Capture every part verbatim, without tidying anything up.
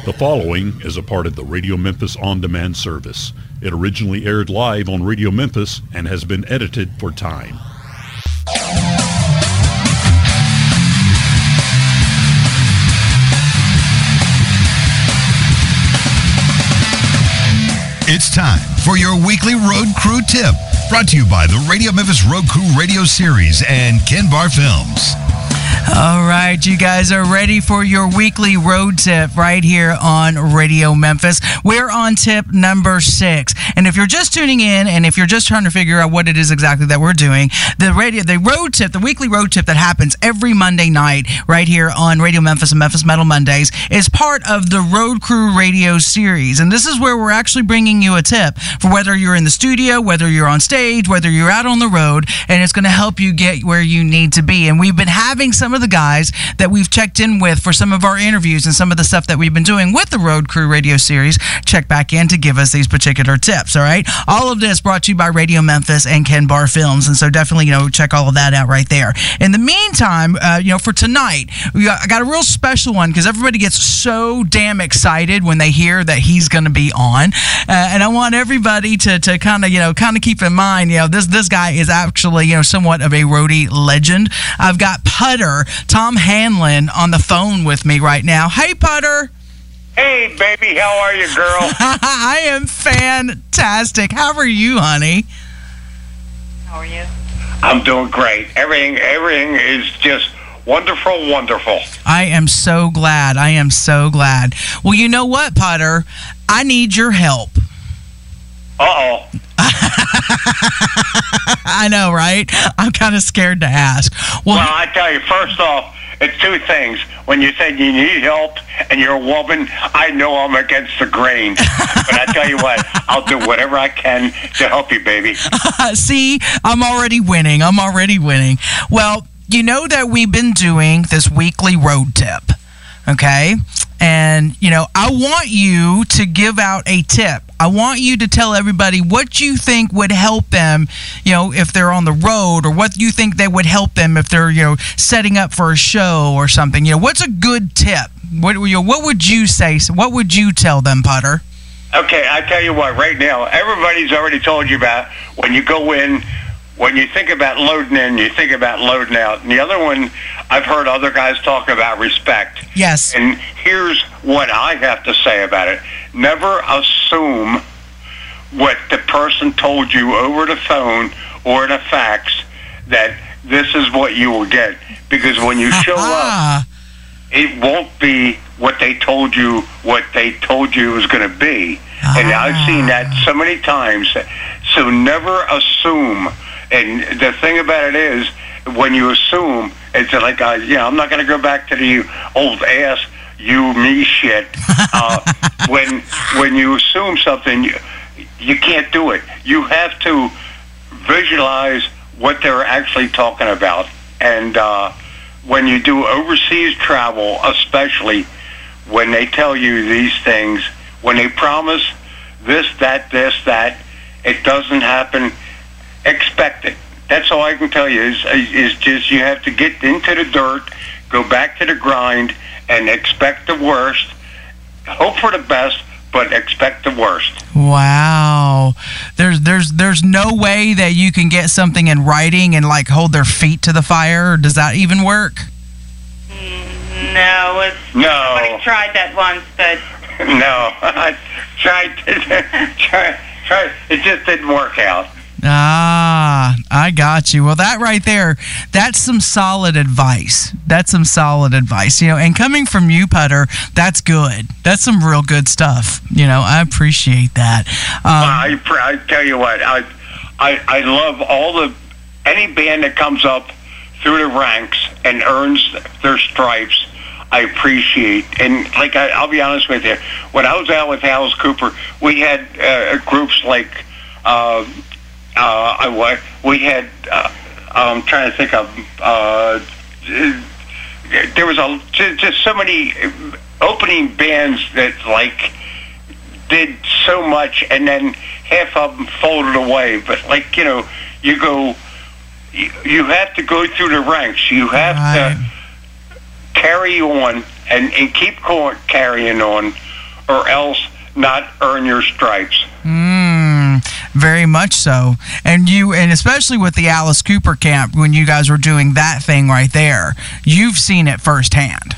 The following is a part of the Radio Memphis On Demand service. It originally aired live on Radio Memphis and has been edited for time. It's time for your weekly Road Crew tip, brought to you by the Radio Memphis Road Crew Radio Series and Ken Bar Films. All right, you guys are ready for your weekly road tip right here on Radio Memphis. We're on tip number six. And if you're just tuning in and if you're just trying to figure out what it is exactly that we're doing, the radio, the road tip, the weekly road tip that happens every Monday night right here on Radio Memphis and Memphis Metal Mondays is part of the Road Crew Radio Series. And this is where we're actually bringing you a tip for whether you're in the studio, whether you're on stage, whether you're out on the road, and it's going to help you get where you need to be. And we've been having some of the guys that we've checked in with for some of our interviews and some of the stuff that we've been doing with the Road Crew Radio Series check back in to give us these particular tips. All right, all of this brought to you by Radio Memphis and Ken Bar Films, and so definitely, you know, check all of that out right there. In the meantime, uh, you know, for tonight, we got, I got a real special one because everybody gets so damn excited when they hear that he's going to be on, uh, and I want everybody to to kind of you know kind of keep in mind, you know, this this guy is actually you know somewhat of a roadie legend. I've got Putter Tom Hanlon on the phone with me right now. Hey, Putter. Hey, baby. How are you, girl? I am fantastic. How are you, honey? How are you? I'm doing great. Everything, everything is just wonderful, wonderful. I am so glad. I am so glad. Well, you know what, Putter? I need your help. Uh-oh. I know, right? I'm kind of scared to ask. Well, well, I tell you, first off, it's two things. When you said you need help and you're a woman, I know I'm against the grain. But I tell you what, I'll do whatever I can to help you, baby. See, I'm already winning. I'm already winning. Well, you know that we've been doing this weekly road tip, okay? And, you know, I want you to give out a tip. I want you to tell everybody what you think would help them, you know, if they're on the road, or what you think they would help them if they're, you know, setting up for a show or something. You know, what's a good tip? What, you know, what would you say? What would you tell them, Putter? Okay, I tell you what, right now, everybody's already told you about when you go in, when you think about loading in, you think about loading out. And the other one, I've heard other guys talk about respect. Yes. And here's what I have to say about it. Never assume what the person told you over the phone or in a fax that this is what you will get. Because when you show up, it won't be what they told you, what they told you it was going to be. Ah. And I've seen that so many times. So never assume. And the thing about it is, when you assume, it's like, uh, you know, I'm not going to go back to the old ass, you, me shit. Uh, when when you assume something, you, you can't do it. You have to visualize what they're actually talking about. And uh, when you do overseas travel, especially when they tell you these things, when they promise this, that, this, that, it doesn't happen, expect it. That's all I can tell you is, is just you have to get into the dirt, go back to the grind, and expect the worst. Hope for the best, but expect the worst. Wow. There's there's there's no way that you can get something in writing and like hold their feet to the fire. Does that even work? No. It's, no. I tried that once, but no. I tried. try, try. It just didn't work out. Ah, I got you. Well, that right there, that's some solid advice. That's some solid advice. You know, and coming from you, Putter, that's good. That's some real good stuff. You know, I appreciate that. Um, well, I, I tell you what, I, I, I love all the, any band that comes up through the ranks and earns their stripes, I appreciate. And like, I, I'll be honest with you, when I was out with Alice Cooper, we had uh, groups like, uh, Uh, I, we had, uh, I'm trying to think of, uh, there was a, just so many opening bands that, like, did so much, and then half of them folded away. But, like, you know, you go, you, you have to go through the ranks. You have right. to carry on and, and keep going, carrying on or else not earn your stripes. Mm, very much so. And you, and especially with the Alice Cooper camp, when you guys were doing that thing right there, you've seen it firsthand.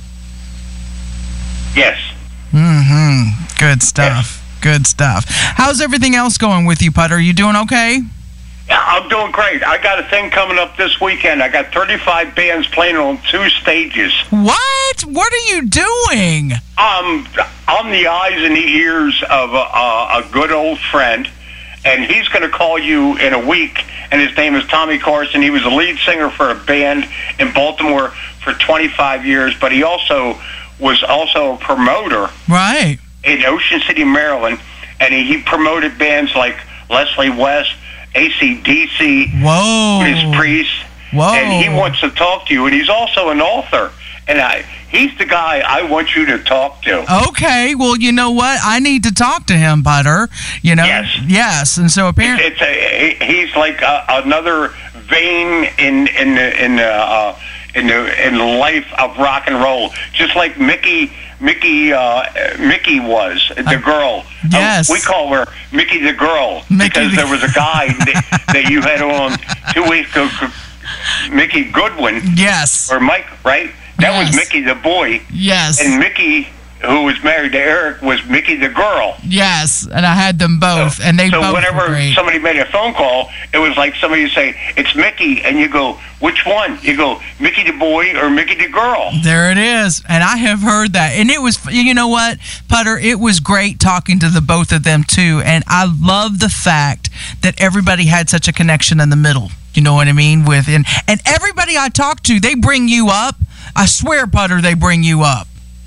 Yes. Mm-hmm. Good stuff. Yes. Good stuff. How's everything else going with you, Putter? You doing okay? Yeah, I'm doing great. I got a thing coming up this weekend. I got thirty-five bands playing on two stages. What? What are you doing? Um, I'm the eyes and the ears of a, a, a good old friend, and he's going to call you in a week, and his name is Tommy Carson. He was the lead singer for a band in Baltimore for twenty-five years, but he also was also a promoter. Right. In Ocean City, Maryland, and he, he promoted bands like Leslie West, A C D C, Whoa. Judas Priest, Whoa. and he wants to talk to you, and he's also an author, and I, he's the guy I want you to talk to. Okay, well, you know what? I need to talk to him, Putter. You know? Yes. Yes, and so apparently... It's, it's a, he's like a, another vein in in the, in the, uh, in the in the life of rock and roll, just like Mickey... Mickey, uh, Mickey was the girl. Yes. Uh, we call her Mickey the girl Mickey because the- there was a guy that, that you had on two weeks ago, Mickey Goodwin Yes. or Mike, right? That Yes. was Mickey the boy, Yes. and Mickey, who was married to Eric, was Mickey the girl. Yes, and I had them both, and they so both whenever were great. somebody made a phone call, it was like somebody say, "It's Mickey," and you go, "Which one?" You go, "Mickey the boy" or "Mickey the girl." There it is, and I have heard that, and it was, you know what, Putter, it was great talking to the both of them too, and I love the fact that everybody had such a connection in the middle. You know what I mean? With and and everybody I talk to, they bring you up. I swear, Putter, they bring you up.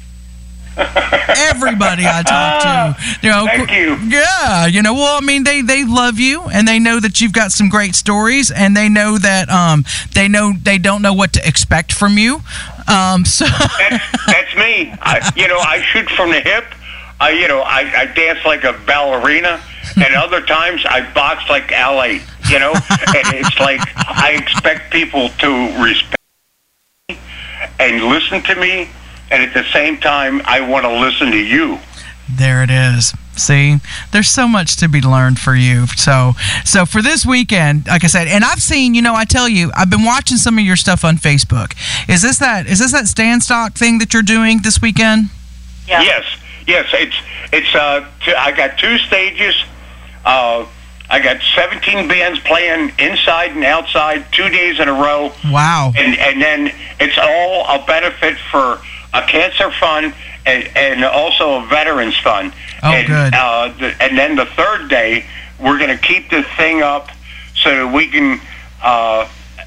Everybody I talk to, you know, Thank you. yeah, you know, well, I mean, they they love you, and they know that you've got some great stories, and they know that um they know they don't know what to expect from you, um so that's, that's me. I, you know, I shoot from the hip. I, you know, I, I dance like a ballerina, and other times I box like L A. You know, and it's like I expect people to respect me and listen to me, and at the same time, I want to listen to you. there it is. See, there's so much to be learned for you. So, so for this weekend, like I said, and I've seen, you know, I tell you, I've been watching some of your stuff on Facebook. Is this that? Is this that stand stock thing that you're doing this weekend? Yeah. Yes, yes. It's it's. Uh, t- I got two stages. Uh, I got seventeen bands playing inside and outside, two days in a row. Wow. And and then it's all a benefit for a cancer fund and, and also a veterans fund. Oh, and, good. Uh, the, and then the third day, we're going to keep this thing up so that we can uh,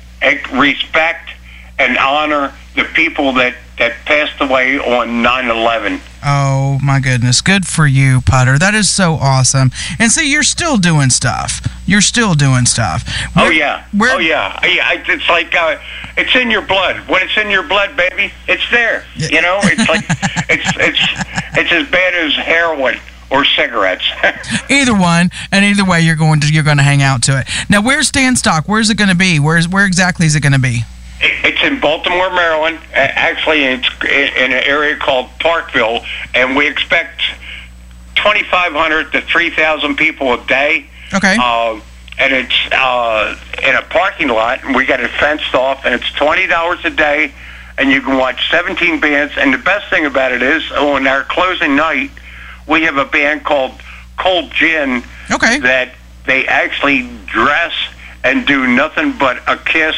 respect and honor the people that, that passed away on nine eleven. Oh, my goodness. Good for you, Putter. That is so awesome. And see, you're still doing stuff. You're still doing stuff. Oh, Where- yeah. where- Oh, yeah. yeah. I- It's like, uh, it's in your blood. When it's in your blood, baby, it's there. You know, it's like, it's, it's, it's as bad as heroin or cigarettes. Either one, and either way, you're going to you're going to hang out to it. Now, where's Stand Stock? Where's it going to be? Where's where exactly is it going to be? It's in Baltimore, Maryland. A- Actually, it's in an area called Parkville, and we expect twenty-five hundred to three thousand people a day. Okay. Uh, and it's uh, in a parking lot, and we got it fenced off, and it's twenty dollars a day, and you can watch seventeen bands. And the best thing about it is, on our closing night, we have a band called Cold Gin Okay. that they actually dress and do nothing but a Kiss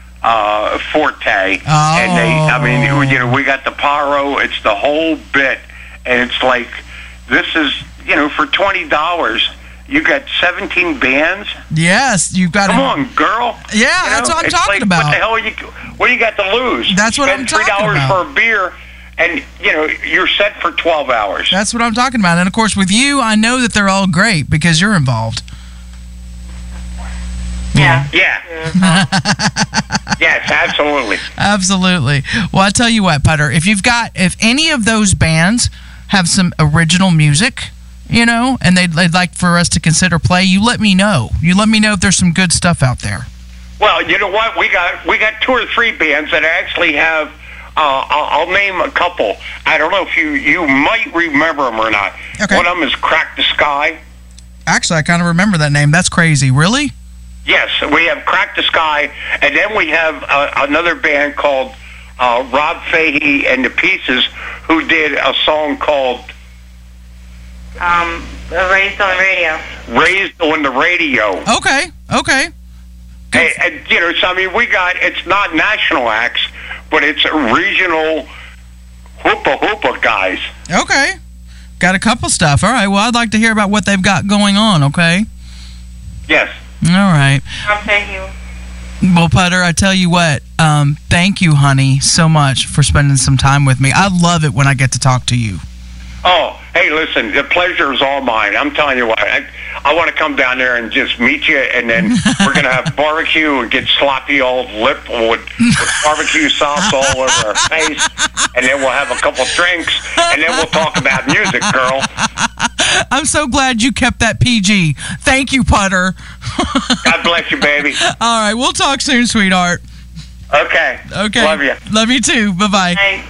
uh, forte. Oh. And they, I mean, you know, we got the pyro, it's the whole bit, and it's like, this is, you know, for twenty dollars, you got seventeen bands. Yes, you've got. Come to, on, girl. Yeah, You that's know, what I'm it's talking like, about. What the hell are you? What do you got to lose? That's what I'm Spend three talking dollars about. for a beer, and you know you're set for twelve hours. That's what I'm talking about. And of course, with you, I know that they're all great because you're involved. Yeah. Yeah. Yes, absolutely. Absolutely. Well, I tell you what, Putter, if you've got, if any of those bands have some original music, you know, and they'd, they'd like for us to consider play, you let me know. You let me know if there's some good stuff out there. Well, you know what? We got we got two or three bands that actually have Uh, I'll, I'll name a couple. I don't know if you, you might remember them or not. Okay. One of them is Crack the Sky. Actually, I kind of remember that name. That's crazy. Really? Yes, we have Crack the Sky, and then we have uh, another band called uh, Rob Fahey and the Pieces, who did a song called Um, Raised on the Radio. Raised on the Radio. Okay. Okay. Hey, and, you know, so I mean, we got, it's not national acts, but it's regional hoopa hoopa guys. Okay. Got a couple stuff. All right. Well, I'd like to hear about what they've got going on, okay? Yes. All right. Um, thank you. Well, Putter, I tell you what, um, thank you, honey, so much for spending some time with me. I love it when I get to talk to you. Oh, hey, listen, the pleasure is all mine. I'm telling you what, I, I want to come down there and just meet you, and then we're going to have barbecue and get sloppy old lip with, with barbecue sauce all over our face, and then we'll have a couple drinks, and then we'll talk about music, girl. I'm so glad you kept that P G. Thank you, Putter. God bless you, baby. All right, we'll talk soon, sweetheart. Okay. Okay. Love you. Love you too. Bye-bye. Hey.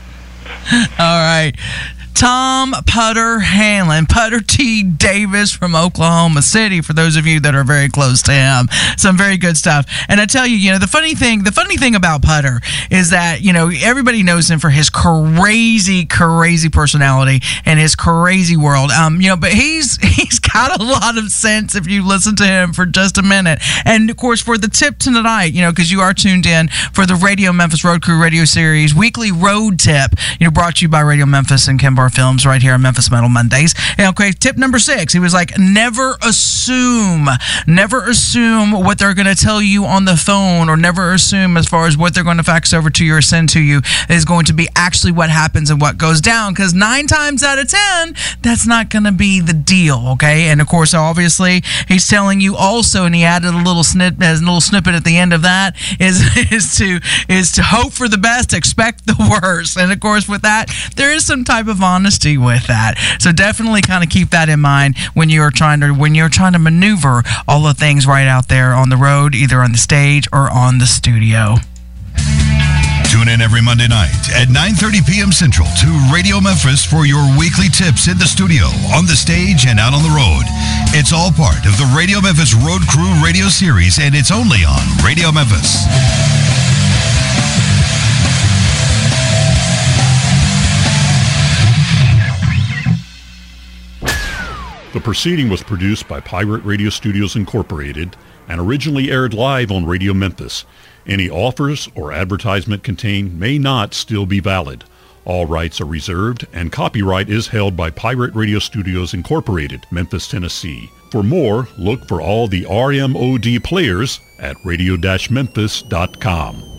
All right. Tom Putter Hanlon, Putter T. Davis from Oklahoma City, for those of you that are very close to him. Some very good stuff. And I tell you, you know, the funny thing, the funny thing about Putter is that, you know, everybody knows him for his crazy, crazy personality and his crazy world. Um, you know, but he's he's got a lot of sense if you listen to him for just a minute. And of course, for the tip tonight, you know, because you are tuned in for the Radio Memphis Road Crew Radio Series weekly road tip, you know, brought to you by Radio Memphis and Ken Bar Films right here on Memphis Metal Mondays. And okay, tip number six, he was like, never assume, never assume what they're going to tell you on the phone, or never assume as far as what they're going to fax over to you or send to you is going to be actually what happens and what goes down, because nine times out of ten, that's not going to be the deal, okay? And of course, obviously, he's telling you also, and he added a little snip, as a little snippet at the end of that, is, is to is to hope for the best, expect the worst. And of course, with that, there is some type of honesty with that. So definitely kind of keep that in mind when you're trying to when you're trying to maneuver all the things right out there on the road, either on the stage or on the studio. Tune in every Monday night at nine thirty p.m. Central to Radio Memphis for your weekly tips in the studio, on the stage, and out on the road. It's all part of the Radio Memphis Road Crew Radio Series, and it's only on Radio Memphis. The proceeding was produced by Pirate Radio Studios Incorporated and originally aired live on Radio Memphis. Any offers or advertisement contained may not still be valid. All rights are reserved, and copyright is held by Pirate Radio Studios Incorporated, Memphis, Tennessee. For more, look for all the R M O D players at radio dash memphis dot com.